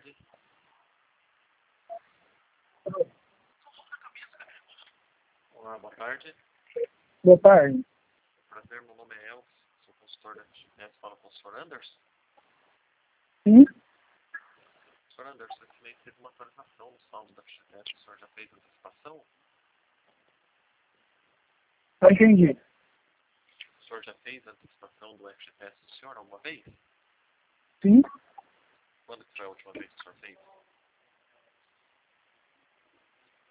tarde. Olá, boa tarde. Boa tarde. Prazer, meu nome é Elvis, sou consultor da FGTS. Fala com o Sr. Anderson. Sim? Sr. Anderson, esse mês teve uma atualização no saldo da FGTS. O senhor já fez antecipação? Não entendi. O senhor já fez a antecipação do FGTS do senhor alguma vez? Sim? Quando que foi a última vez que o senhor fez?